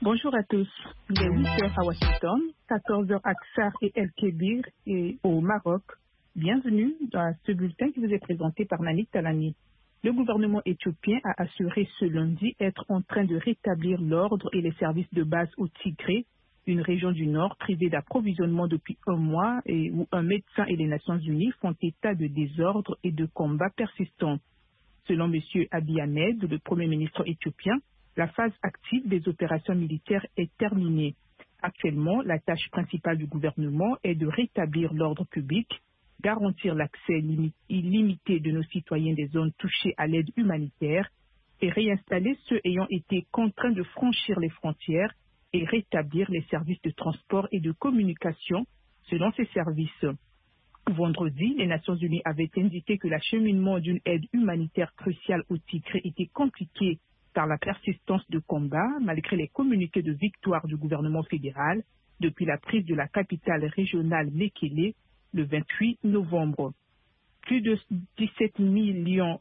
Bonjour à tous. Il est 8 heures à Washington, 14 heures à Ksar et El Kébir et au Maroc. Bienvenue dans ce bulletin qui vous est présenté par Nanik Talani. Le gouvernement éthiopien a assuré ce lundi être en train de rétablir l'ordre et les services de base au Tigré, une région du Nord privée d'approvisionnement depuis un mois et où un médecin et les Nations Unies font état de désordre et de combats persistants. Selon M. Abiy Ahmed, le Premier ministre éthiopien, la phase active des opérations militaires est terminée. Actuellement, la tâche principale du gouvernement est de rétablir l'ordre public, garantir l'accès illimité de nos citoyens des zones touchées à l'aide humanitaire et réinstaller ceux ayant été contraints de franchir les frontières et rétablir les services de transport et de communication selon ces services. Vendredi, les Nations Unies avaient indiqué que l'acheminement d'une aide humanitaire cruciale au Tigré était compliqué par la persistance de combats, malgré les communiqués de victoire du gouvernement fédéral depuis la prise de la capitale régionale Mekele le 28 novembre. Plus de 17 000 millions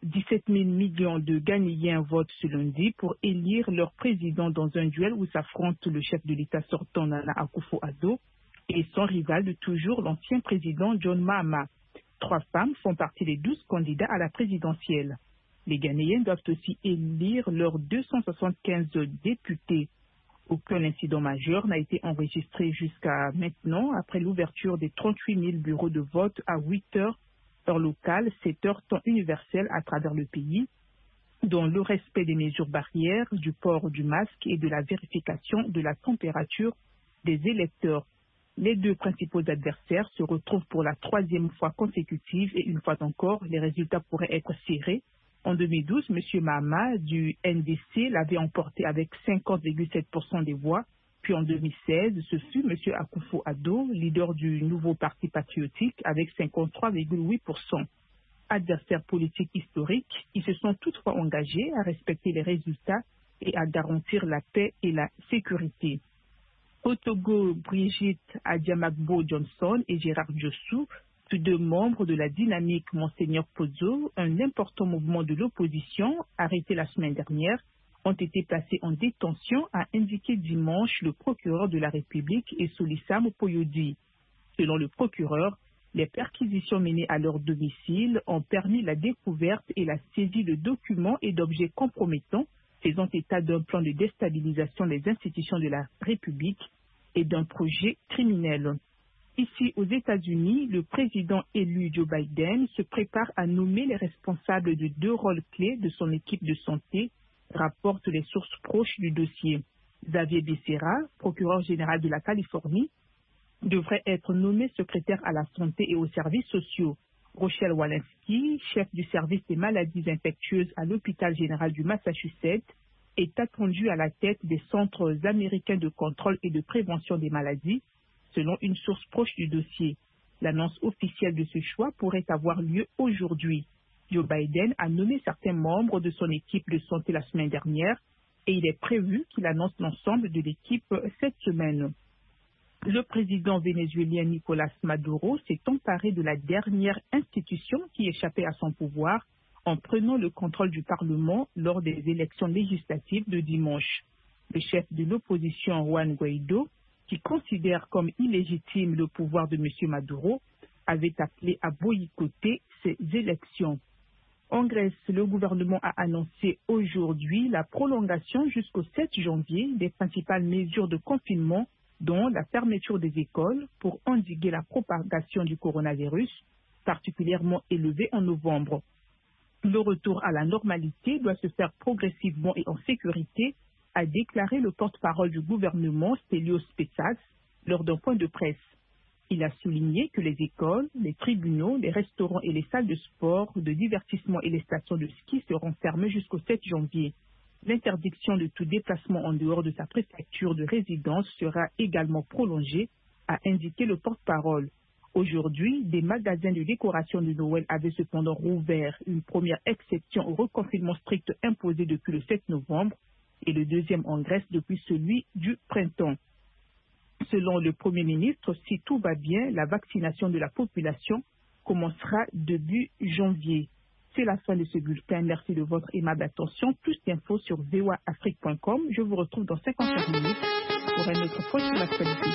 de Ghanéens votent ce lundi pour élire leur président dans un duel où s'affrontent le chef de l'État sortant Nana Akufo-Addo et son rival de toujours, l'ancien président John Mahama. 3 femmes font partie des 12 candidats à la présidentielle. Les Ghanéens doivent aussi élire leurs 275 députés. Aucun incident majeur n'a été enregistré jusqu'à maintenant après l'ouverture des 38 000 bureaux de vote à 8 heures, heure locale, 7 heures temps universel à travers le pays, dont le respect des mesures barrières, du port du masque et de la vérification de la température des électeurs. Les 2 principaux adversaires se retrouvent pour la 3e fois consécutive et une fois encore, les résultats pourraient être serrés. En 2012, M. Mahama du NDC l'avait emporté avec 50,7% des voix. Puis en 2016, ce fut M. Akufo-Addo, leader du nouveau parti patriotique, avec 53,8%. Adversaires politiques historiques, ils se sont toutefois engagés à respecter les résultats et à garantir la paix et la sécurité. Au Togo, Brigitte Adiamagbo Johnson et Gérard Diossou, tous 2 membres de la dynamique Monseigneur Pozo, un important mouvement de l'opposition arrêté la semaine dernière, ont été placés en détention, a indiqué dimanche le procureur de la République et Solissam Poyodi. Selon le procureur, les perquisitions menées à leur domicile ont permis la découverte et la saisie de documents et d'objets compromettants faisant état d'un plan de déstabilisation des institutions de la République et d'un projet criminel. Ici, aux États-Unis, le président élu Joe Biden se prépare à nommer les responsables de 2 rôles clés de son équipe de santé, rapportent les sources proches du dossier. Xavier Becerra, procureur général de la Californie, devrait être nommé secrétaire à la santé et aux services sociaux. Rochelle Walensky, chef du service des maladies infectieuses à l'hôpital général du Massachusetts, est attendue à la tête des centres américains de contrôle et de prévention des maladies, selon une source proche du dossier. L'annonce officielle de ce choix pourrait avoir lieu aujourd'hui. Joe Biden a nommé certains membres de son équipe de santé la semaine dernière et il est prévu qu'il annonce l'ensemble de l'équipe cette semaine. Le président vénézuélien Nicolás Maduro s'est emparé de la dernière institution qui échappait à son pouvoir en prenant le contrôle du Parlement lors des élections législatives de dimanche. Le chef de l'opposition Juan Guaidó, qui considère comme illégitime le pouvoir de M. Maduro, avait appelé à boycotter ces élections. En Grèce, le gouvernement a annoncé aujourd'hui la prolongation jusqu'au 7 janvier des principales mesures de confinement, dont la fermeture des écoles pour endiguer la propagation du coronavirus, particulièrement élevée en novembre. Le retour à la normalité doit se faire progressivement et en sécurité, a déclaré le porte-parole du gouvernement Stelios Petsas lors d'un point de presse. Il a souligné que les écoles, les tribunaux, les restaurants et les salles de sport, de divertissement et les stations de ski seront fermées jusqu'au 7 janvier. L'interdiction de tout déplacement en dehors de sa préfecture de résidence sera également prolongée, a indiqué le porte-parole. Aujourd'hui, des magasins de décoration de Noël avaient cependant rouvert, une première exception au reconfinement strict imposé depuis le 7 novembre et le deuxième en Grèce depuis celui du printemps. Selon le Premier ministre, si tout va bien, la vaccination de la population commencera début janvier. C'est la fin de ce bulletin. Merci de votre aimable attention. Plus d'infos sur voaafrique.com. Je vous retrouve dans 55 minutes pour un autre point sur l'actualité.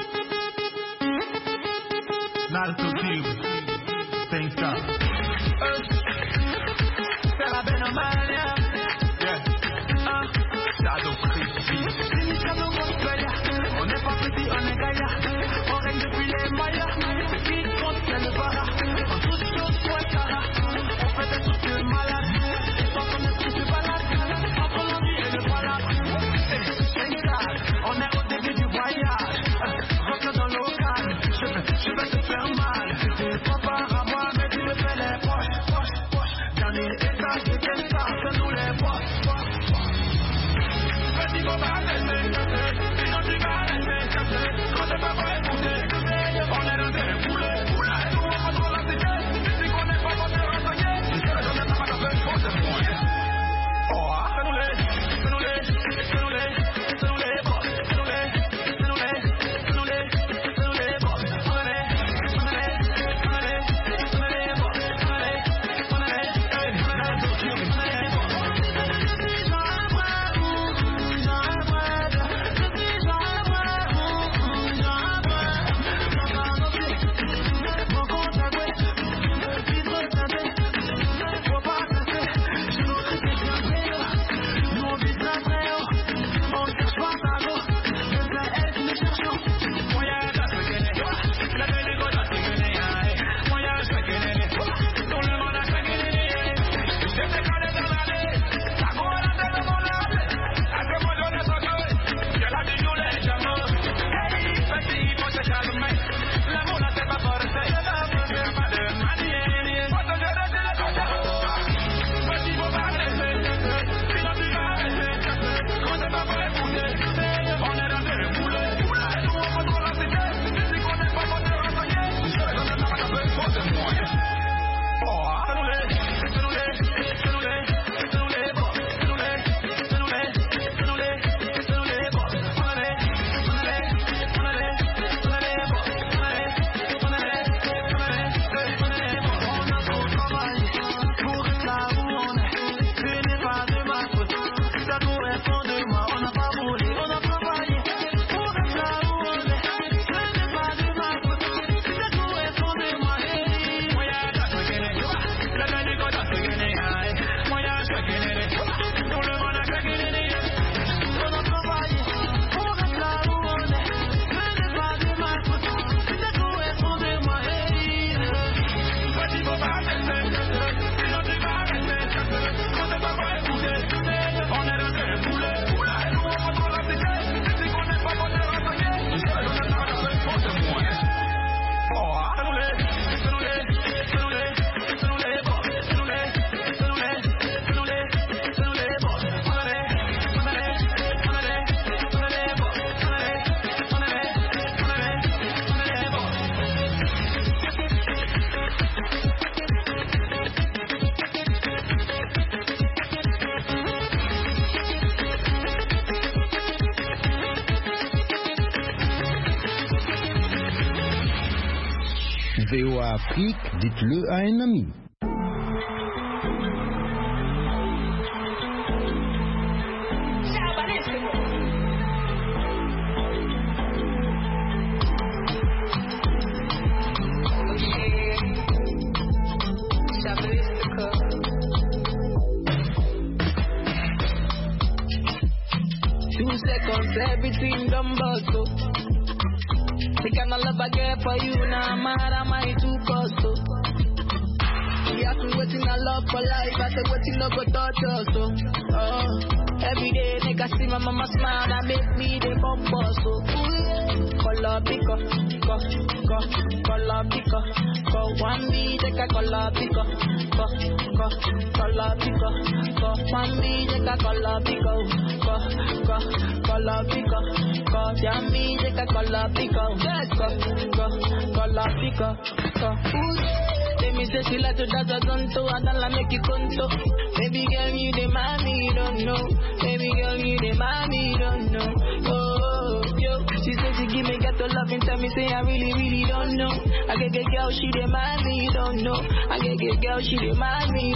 Je vais te faire mal, tu ne crois pas à moi, mais tu me fais les poches. Dernier étage de quel temps, c'est nous les poches. Petit faut pas laisser, sinon tu vas laisser casser. Quand t'es pas prêt pour t'écouter, on est dans des poulets. Nous on contrôle la cité, si qu'on n'est pas pour te renseigner, je ne donne pas ta peine pour te mouiller. Oh, fais-nous les VOA Afrique, dites-le à un ami. Between them both, the kind of love I get for you now, mad am I too cost? You have to wait in a love for life, I say waiting no go touch us. Every day nigga see my mama smile, that make me the bump us. Color picker, color picker, go one me take a color picker, color picker, go one me take a color picker, color picker, go jammy take a color picker, color picker, let me say she like to dance a gunto, I don't like make you conto. Baby girl, you the mommy, you don't know. Baby girl, you the mommy, you don't know. Oh, yo, she said she give me ghetto love and tell me say I really, really don't know. I get girl, she the mommy, you don't know. I get girl, she the mommy.